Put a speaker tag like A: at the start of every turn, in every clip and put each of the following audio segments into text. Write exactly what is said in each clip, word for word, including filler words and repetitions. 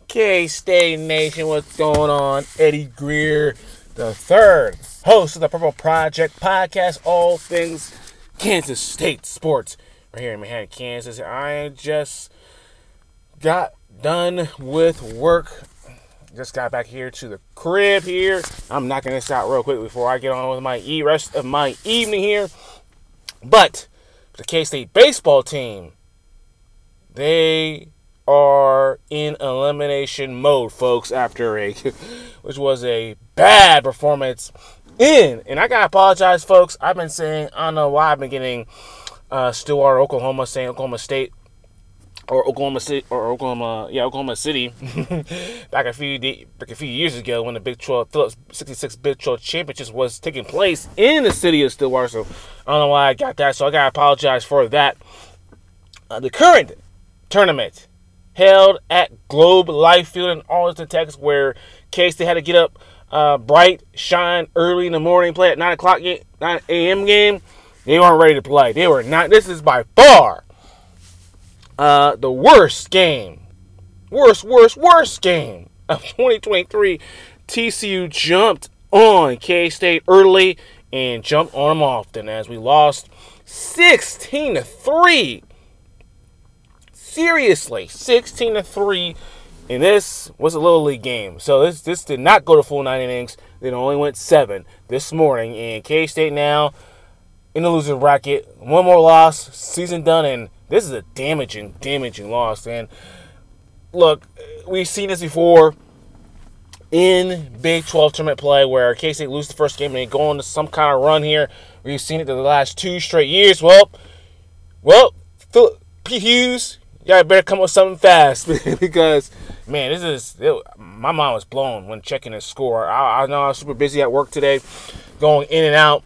A: K-State Nation, what's going on? Eddie Greer the third, host of the Purple Project podcast, all things Kansas State sports, right here in Manhattan, Kansas. I just got done with work. Just got back here to the crib here. I'm knocking this out real quick before I get on with my e rest of my evening here. But the K-State baseball team, they are in elimination mode, folks, after a, which was a bad performance in, and I gotta apologize, folks. I've been saying, I don't know why I've been getting uh, Stillwater, Oklahoma, saying Oklahoma State, or Oklahoma City, or Oklahoma, yeah, Oklahoma City, back a few back a few years ago when the Big twelve, Phillips sixty-six Big twelve Championship was taking place in the city of Stillwater. So I don't know why I got that. So I gotta apologize for that. Uh, the current tournament held at Globe Life Field in Arlington, Texas, where K-State had to get up uh, bright, shine early in the morning, play at nine o'clock, nine a.m. game. They weren't ready to play. They were not. This is by far uh, the worst game, worst, worst, worst game of twenty twenty-three. T C U jumped on K-State early and jumped on them often as we lost sixteen to three. Seriously, sixteen to three, and this was a little league game. So this this did not go to full nine innings. It only went seven this morning, and K-State now in the losing bracket. One more loss, season done, and this is a damaging, damaging loss. And look, we've seen this before in Big twelve tournament play where K-State lose the first game and they go on to some kind of run here. We've seen it the last two straight years. Well, well, Phil, Pete Hughes, y'all better come up with something fast because, man, this is it, my mind was blown when checking the score. I, I know I was super busy at work today, going in and out,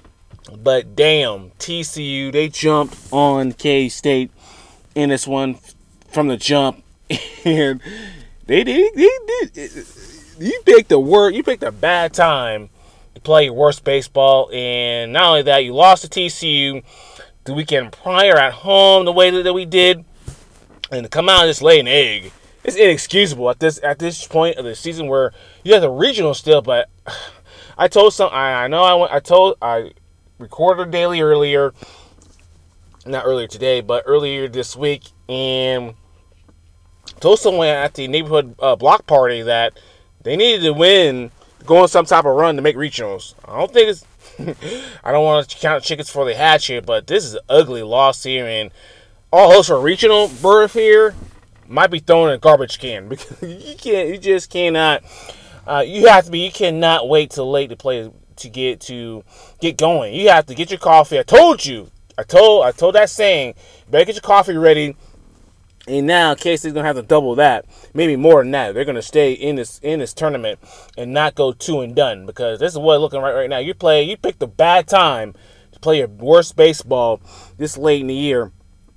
A: but damn, T C U, they jumped on K-State in this one from the jump, and they did. They, they, they, you picked the word. You picked a bad time to play your worst baseball, and not only that, you lost to T C U the weekend prior at home the way that we did. And to come out and just lay an egg, it's inexcusable at this at this point of the season where you have the regional still. But I told some, I, I know I went, I told I recorded daily earlier, not earlier today, but earlier this week, and told someone at the neighborhood uh, block party that they needed to win, go on some type of run to make regionals. I don't think it's. I don't want to count chickens before they hatch here, but this is an ugly loss here, and all hosts for regional berth here might be thrown in a garbage can because you can't, you just cannot. Uh, you have to be. You cannot wait till late to play to get to get going. You have to get your coffee. I told you. I told. I told that saying. You better get your coffee ready. And now K-State's gonna have to double that, maybe more than that. They're gonna stay in this in this tournament and not go two and done because this is what it's looking right right now. You play. You picked a bad time to play your worst baseball this late in the year.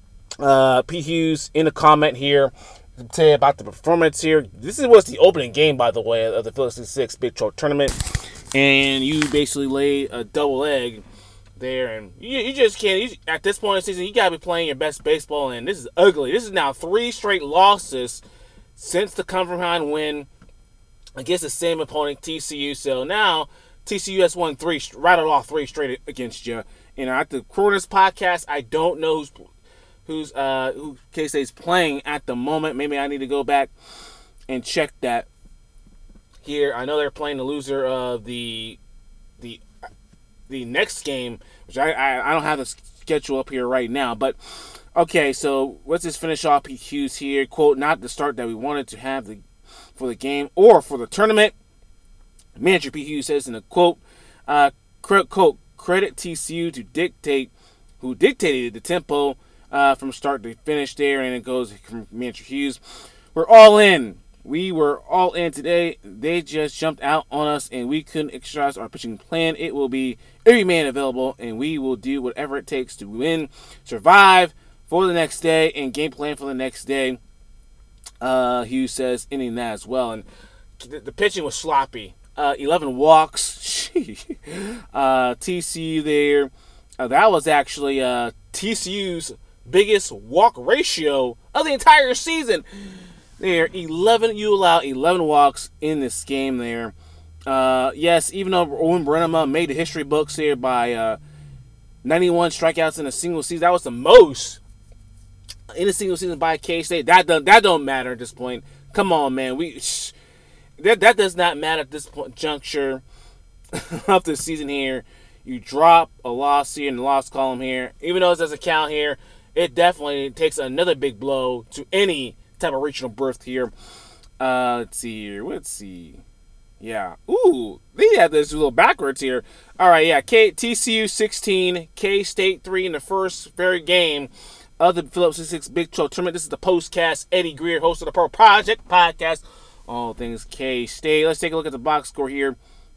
A: Uh, P. Hughes in a comment here to tell you about the performance here. This is what's the opening game, by the way, of the Phillips sixty-six Big twelve tournament, and you basically lay a double egg there, and you, you just can't. You, at this point in the season, you gotta be playing your best baseball, and this is ugly. This is now three straight losses since the come from behind win against the same opponent, T C U. So now T C U has won three, rattled off three straight against you. And at the Coronas podcast, I don't know who's. Who's uh who K-State's playing at the moment. Maybe I need to go back and check that here. I know they're playing the loser of the the the next game, which I I, I don't have the schedule up here right now. But okay, so let's just finish off Pete Hughes here. Quote, not the start that we wanted to have the for the game or for the tournament. Manager Pete Hughes says in a quote, uh quote, credit T C U to dictate who dictated the tempo Uh, from start to finish there, and it goes from Manager Hughes. We're all in. We were all in today. They just jumped out on us, and we couldn't exercise our pitching plan. It will be every man available, and we will do whatever it takes to win, survive for the next day, and game plan for the next day. Uh, Hughes says, ending that as well. And the, the pitching was sloppy. Uh, eleven walks. uh, T C U there. Uh, that was actually uh, T C U's biggest walk ratio of the entire season. There, eleven. You allow eleven walks in this game. There, uh, yes. Even though Owen Brenema made the history books here by uh, ninety-one strikeouts in a single season, that was the most in a single season by K-State. That don't that don't matter at this point. Come on, man. We shh, that that does not matter at this point juncture of the season here. You drop a loss here in the loss column here. Even though it doesn't count here, it definitely takes another big blow to any type of regional berth here. Uh, let's see here. Let's see. Yeah. Ooh, they have this a little backwards here. All right, yeah. K T C U sixteen, K-State three in the first very game of the Phillips sixty-six Big twelve Tournament. This is the postcast. Eddie Greer, host of the Pro Project podcast. All things K-State. Let's take a look at the box score here.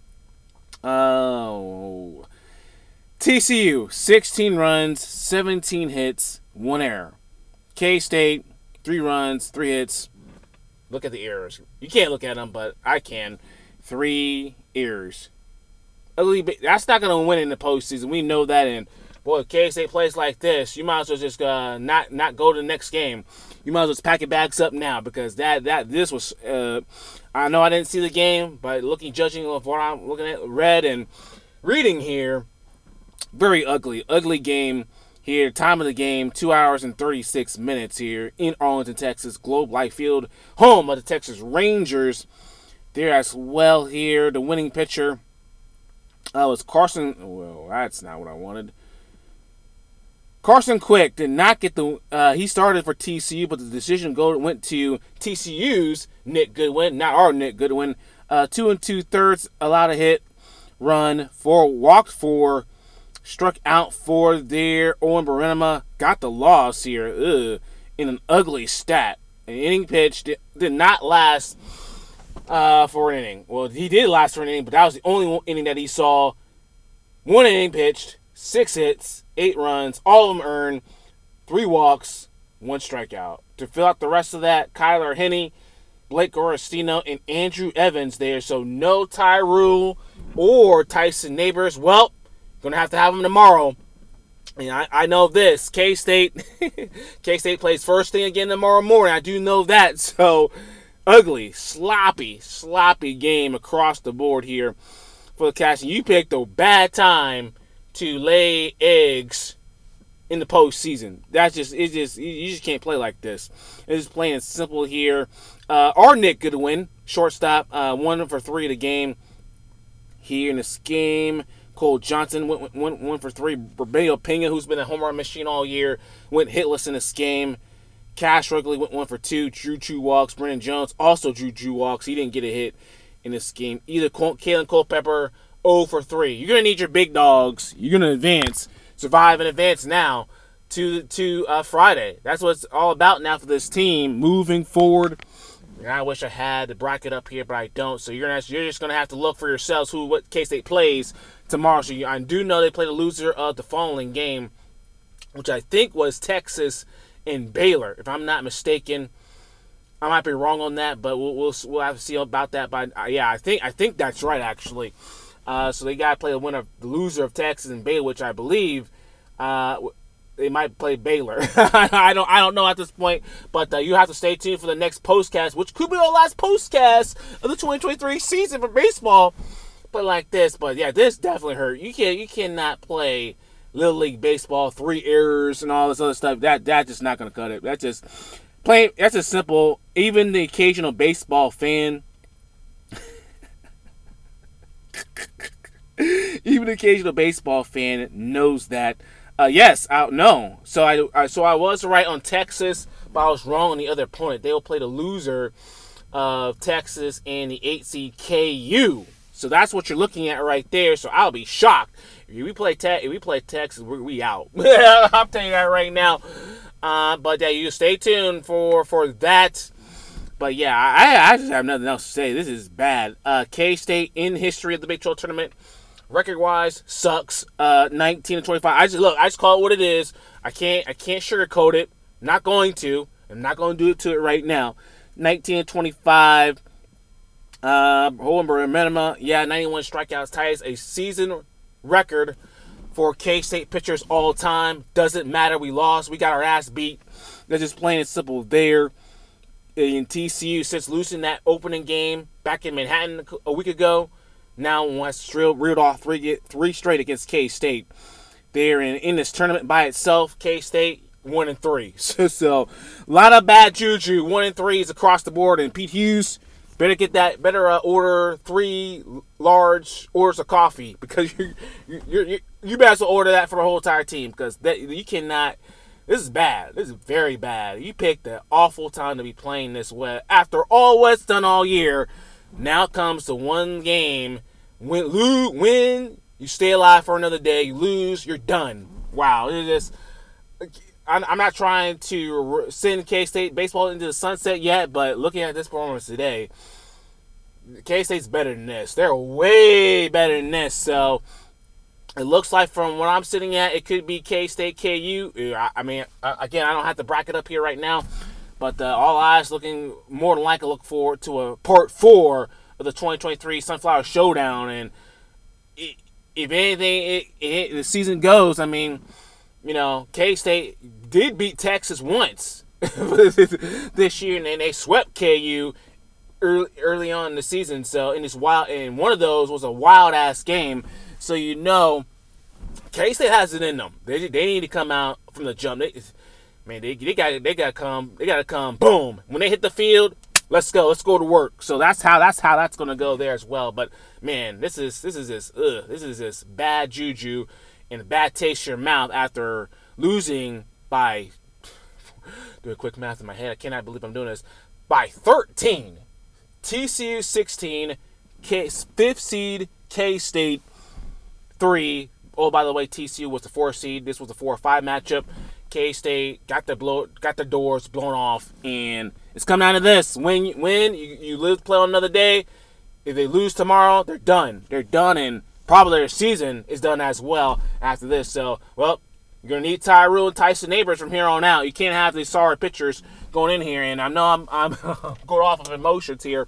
A: Oh. T C U, sixteen runs, seventeen hits, one error. K-State, three runs, three hits. Look at the errors. You can't look at them, but I can. Three errors. That's not going to win in the postseason. We know that. And, boy, if K-State plays like this, you might as well just uh, not not go to the next game. You might as well just pack your bags up now because that that this was. Uh, I know I didn't see the game, but looking, judging of what I'm looking at, read and reading here, very ugly, ugly game here. Time of the game, two hours and thirty-six minutes here in Arlington, Texas. Globe Life Field, home of the Texas Rangers. There as well here. The winning pitcher uh, was Carson. Well, that's not what I wanted. Carson Quick did not get the. Uh, he started for T C U, but the decision go went to T C U's Nick Goodwin, not our Nick Goodwin. Uh, two and two thirds, allowed a hit, run, four walked four, struck out four there. Owen Brenema got the loss here. Ugh, in an ugly stat. An inning pitch did, did not last uh, for an inning. Well, he did last for an inning, but that was the only inning that he saw. One inning pitched, six hits, eight runs, all of them earned, three walks, one strikeout. To fill out the rest of that, Kyler Henney, Blake Gorostino, and Andrew Evans there. So no Tyrell or Tyson Neighbors. Well, going to have to have them tomorrow. And I, I know this. K-State K-State plays first thing again tomorrow morning. I do know that. So, ugly, sloppy, sloppy game across the board here for the Cats. You picked a bad time to lay eggs in the postseason. That's just, it's just, you just can't play like this. It's just plain and simple here. Uh, our Nick Goodwin, shortstop, uh, one for three of the game here in this game. Cole Johnson went, went one for three. Roberto Pena, who's been a home run machine all year, went hitless in this game. Cash Wrigley went one for two. Drew two walks. Brennan Jones also drew two walks. He didn't get a hit in this game. Either Cole, Kalen Culpepper, zero for three. You're going to need your big dogs. You're going to advance, survive and advance now to, to uh, Friday. That's what it's all about now for this team moving forward. And I wish I had the bracket up here, but I don't. So you're gonna, you're just going to have to look for yourselves who what K-State plays tomorrow. So you, I do know they play the loser of the following game, which I think was Texas and Baylor, if I'm not mistaken. I might be wrong on that, but we'll we'll, we'll have to see about that. But uh, yeah, I think I think that's right actually. Uh, so they got to play the winner, the loser of Texas and Baylor, which I believe uh, they might play Baylor. I don't I don't know at this point, but uh, you have to stay tuned for the next postcast, which could be our last postcast of the twenty twenty-three season for baseball. But like this, but yeah, this definitely hurt. You can't you cannot play Little League baseball, three errors and all this other stuff. That that's just not gonna cut it. That's just plain. That's just simple. Even the occasional baseball fan. Even the occasional baseball fan knows that. Uh, yes, I know. So I, I so I was right on Texas, but I was wrong on the other opponent. They will play the loser of Texas and the eight seed K U. So that's what you're looking at right there. So I'll be shocked if we play te- if we play Texas. We, we out. I'm telling you that right now. Uh, but yeah, you stay tuned for for that. But yeah, I I just have nothing else to say. This is bad. Uh, K-State in history of the Big twelve tournament. Record-wise, sucks. Uh, nineteen and twenty-five. I just look. I just call it what it is. I can't. I can't sugarcoat it. Not going to. I'm not going to do it to it right now. nineteen and twenty-five. Uh, Hohenberg minima. Yeah, ninety-one strikeouts ties a season record for K-State pitchers all time. Doesn't matter. We lost. We got our ass beat. That's just plain and simple there. in T C U, since losing that opening game back in Manhattan a week ago, now wants reeled off three three straight against K-State. They're in, in this tournament by itself. K-State one and three. So, so a lot of bad juju. One and threes across the board. And Pete Hughes, better get that. Better uh, order three large orders of coffee, because you you you you better order that for the whole entire team, because that you cannot. This is bad. This is very bad. You picked an awful time to be playing this way. After all what's done all year, now comes the one game. Win, lose, win, you stay alive for another day. You lose, you're done. Wow. It's just, I'm, I'm not trying to send K-State baseball into the sunset yet, but looking at this performance today, K-State's better than this. They're way better than this. So it looks like, from what I'm sitting at, it could be K-State, K U. I, I mean, again, I don't have to bracket up here right now, but uh, all eyes looking more than likely look forward to a part four of the twenty twenty-three Sunflower Showdown. And it, if anything, it, it, the season goes, I mean, you know, K-State did beat Texas once this year, and then they swept K U early, early on in the season. So in this wild, and one of those was a wild ass game. So you know, K-State has it in them. They they need to come out from the jump. They, man, they they got they got to come. They got to come. Boom! When they hit the field, let's go. Let's go to work. So that's how that's how that's gonna go there as well. But man, this is this is this ugh, this is this bad juju and a bad taste in your mouth after losing by, do a quick math in my head. I cannot believe I'm doing this. By thirteen, T C U sixteen, K, fifth seed K-State three. Oh, by the way, T C U was the four seed. This was the four or five matchup. K-State got the blow, got the doors blown off, and it's come down to this: win, you, win, you, you live to play on another day. If they lose tomorrow, they're done. They're done, and probably their season is done as well after this. So, well, you're gonna need Tyrell and Tyson Neighbors from here on out. You can't have these sorry pitchers going in here, and I know I'm I'm going off of emotions here,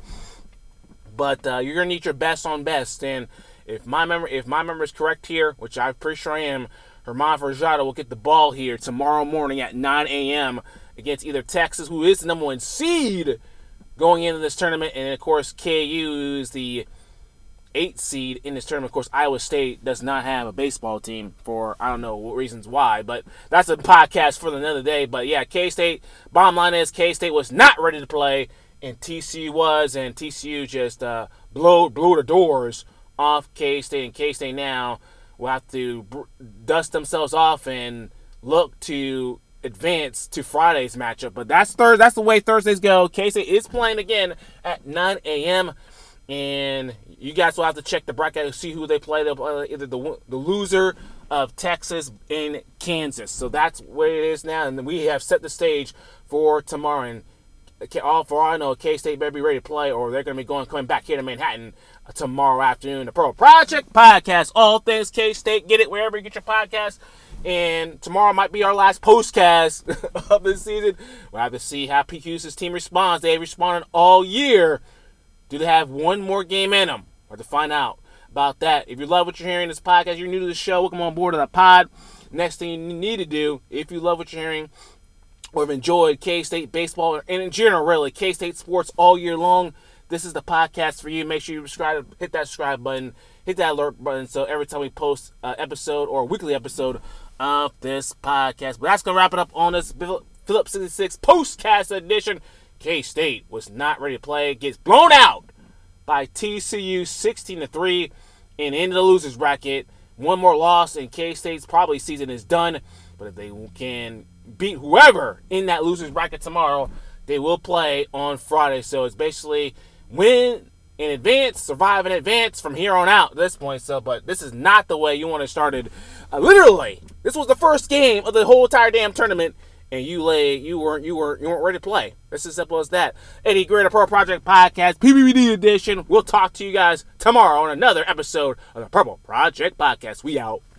A: but uh, you're gonna need your best on best. And if my memory if my memory is correct here, which I'm pretty sure I am, Herman Verjada will get the ball here tomorrow morning at nine a.m. against either Texas, who is the number one seed going into this tournament, and of course K U is the eighth seed in this tournament. Of course, Iowa State does not have a baseball team for I don't know what reasons why, but that's a podcast for another day. But yeah, K-State, bottom line is K-State was not ready to play, and T C U was, and T C U just uh, blew, blew the doors off K-State, and K-State now will have to br- dust themselves off and look to advance to Friday's matchup. But that's Thursday. That's the way Thursdays go. K-State is playing again at nine a.m. and you guys will have to check the bracket and see who they play. They'll play either the the loser of Texas and Kansas. So that's where it is now, and we have set the stage for tomorrow. And all for all I know, K-State better be ready to play, or they're going to be going coming back here to Manhattan tomorrow afternoon. The Pro Project Podcast, all things K-State. Get it wherever you get your podcast. And tomorrow might be our last postcast of the season. We'll have to see how P Q's team responds. They responded all year. Do they have one more game in them? Or to find out about that. If you love what you're hearing in this podcast, you're new to the show, welcome on board to the pod. Next thing you need to do, if you love what you're hearing, or have enjoyed K-State baseball, and in general, really, K-State sports all year long, this is the podcast for you. Make sure you subscribe, hit that subscribe button, hit that alert button, so every time we post an episode or a weekly episode of this podcast. But that's going to wrap it up on this Phillips sixty-six postcast edition. K-State was not ready to play. Gets blown out by T C U sixteen to three and into the losers bracket. One more loss and K-State's probably season is done. But if they can beat whoever in that losers bracket tomorrow, they will play on Friday. So it's basically win in advance, survive in advance from here on out at this point. So, but this is not the way you want to start it. Uh, literally, this was the first game of the whole entire damn tournament, and you lay, you weren't, you weren't, you weren't ready to play. It's as simple as that. Eddie Greer, the Pro Project Podcast, P B D edition. We'll talk to you guys tomorrow on another episode of the Purple Project Podcast. We out.